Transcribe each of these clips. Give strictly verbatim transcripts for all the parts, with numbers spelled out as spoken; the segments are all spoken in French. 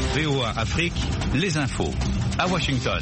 V O A Afrique, les infos. À Washington.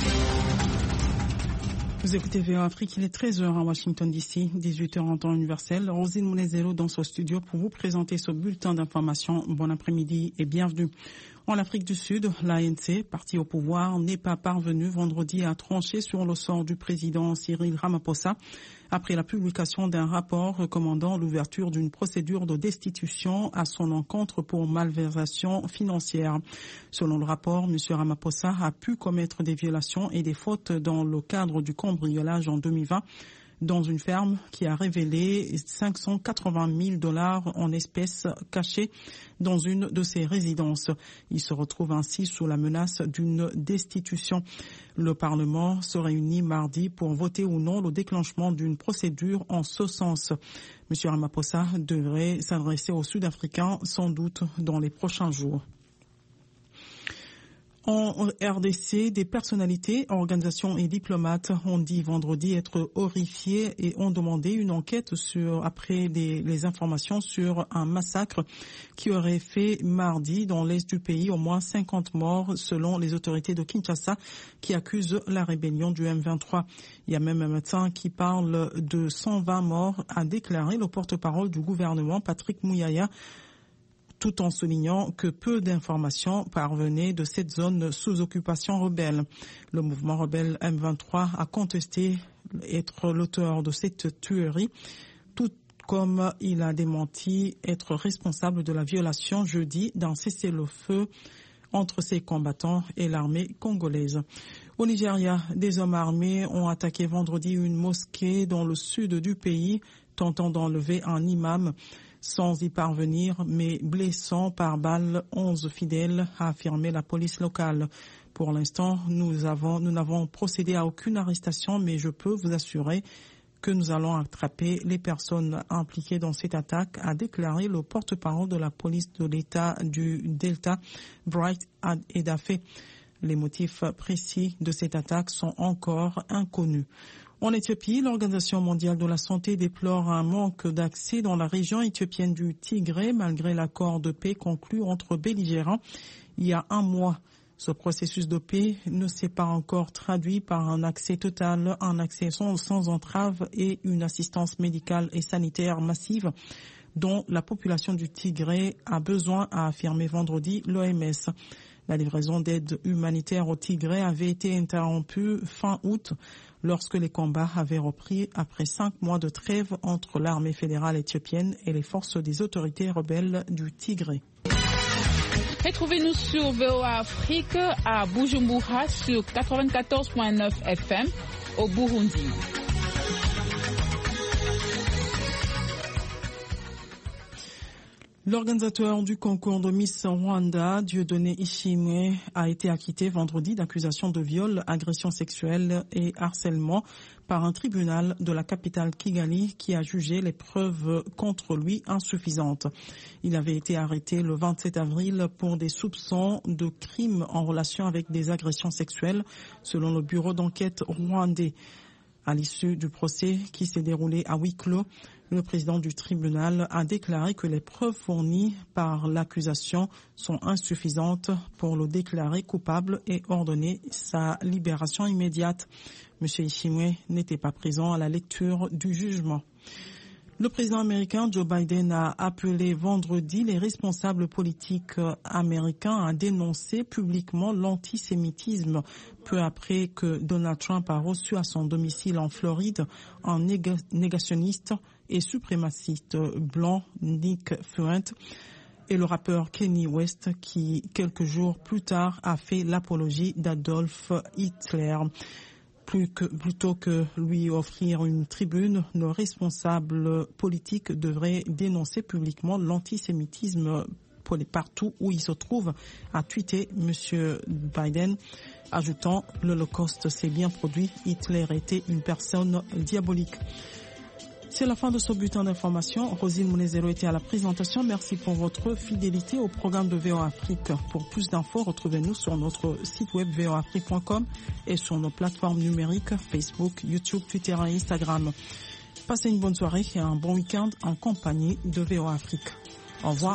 Vous écoutez V O A Afrique, il est treize heures à Washington D C, dix-huit heures en temps universel. Rosine Mounezero dans ce studio pour vous présenter ce bulletin d'information. Bon après-midi et bienvenue. En Afrique du Sud, l'A N C, parti au pouvoir, n'est pas parvenu vendredi à trancher sur le sort du président Cyril Ramaphosa après la publication d'un rapport recommandant l'ouverture d'une procédure de destitution à son encontre pour malversation financière. Selon le rapport, M. Ramaphosa a pu commettre des violations et des fautes dans le cadre du cambriolage en deux mille vingt. Dans une ferme qui a révélé cinq cent quatre-vingt mille dollars en espèces cachées dans une de ses résidences. Il se retrouve ainsi sous la menace d'une destitution. Le Parlement se réunit mardi pour voter ou non le déclenchement d'une procédure en ce sens. M. Ramaphosa devrait s'adresser aux Sud-Africains sans doute dans les prochains jours. En R D C, des personnalités, organisations et diplomates ont dit vendredi être horrifiés et ont demandé une enquête sur, après des, les informations sur un massacre qui aurait fait mardi dans l'est du pays au moins cinquante morts selon les autorités de Kinshasa qui accusent la rébellion du M vingt-trois. Il y a même un médecin qui parle de cent vingt morts, a déclaré le porte-parole du gouvernement Patrick Mouyaya, tout en soulignant que peu d'informations parvenaient de cette zone sous occupation rebelle. Le mouvement rebelle M vingt-trois a contesté être l'auteur de cette tuerie, tout comme il a démenti être responsable de la violation jeudi d'un cessez-le-feu entre ses combattants et l'armée congolaise. Au Nigeria, des hommes armés ont attaqué vendredi une mosquée dans le sud du pays, tentant d'enlever un imam. Sans y parvenir, mais blessant par balle onze fidèles, a affirmé la police locale. Pour l'instant, nous avons, nous n'avons procédé à aucune arrestation, mais je peux vous assurer que nous allons attraper les personnes impliquées dans cette attaque, a déclaré le porte-parole de la police de l'État du Delta, Bright Edafé. Les motifs précis de cette attaque sont encore inconnus. En Éthiopie, l'Organisation mondiale de la santé déplore un manque d'accès dans la région éthiopienne du Tigré malgré l'accord de paix conclu entre belligérants il y a un mois. Ce processus de paix ne s'est pas encore traduit par un accès total, un accès sans, sans entrave et une assistance médicale et sanitaire massive dont la population du Tigré a besoin, a affirmé vendredi l'O M S. La livraison d'aide humanitaire au Tigré avait été interrompue fin août lorsque les combats avaient repris après cinq mois de trêve entre l'armée fédérale éthiopienne et les forces des autorités rebelles du Tigré. Retrouvez-nous sur V O A Afrique à Bujumbura sur quatre-vingt-quatorze virgule neuf F M au Burundi. L'organisateur du concours de Miss Rwanda, Dieudonné Ishimwe, a été acquitté vendredi d'accusations de viol, agression sexuelle et harcèlement par un tribunal de la capitale Kigali qui a jugé les preuves contre lui insuffisantes. Il avait été arrêté le vingt-sept avril pour des soupçons de crimes en relation avec des agressions sexuelles, selon le bureau d'enquête rwandais. À l'issue du procès qui s'est déroulé à huis clos, le président du tribunal a déclaré que les preuves fournies par l'accusation sont insuffisantes pour le déclarer coupable et ordonner sa libération immédiate. M. Ishimwe n'était pas présent à la lecture du jugement. Le président américain Joe Biden a appelé vendredi les responsables politiques américains à dénoncer publiquement l'antisémitisme peu après que Donald Trump a reçu à son domicile en Floride un négationniste et suprémaciste blanc, Nick Fuent, et le rappeur Kanye West qui, quelques jours plus tard, a fait l'apologie d'Adolf Hitler. Plus que, plutôt que lui offrir une tribune, nos responsables politiques devraient dénoncer publiquement l'antisémitisme partout où il se trouve, a tweeté M. Biden, ajoutant « L'Holocauste s'est bien produit, Hitler était une personne diabolique ». C'est la fin de ce bulletin d'information. Rosine Mounezero était à la présentation. Merci pour votre fidélité au programme de V O A Afrique. Pour plus d'infos, retrouvez-nous sur notre site web v o a afrique point com et sur nos plateformes numériques Facebook, YouTube, Twitter et Instagram. Passez une bonne soirée et un bon week-end en compagnie de V O A Afrique. Au revoir.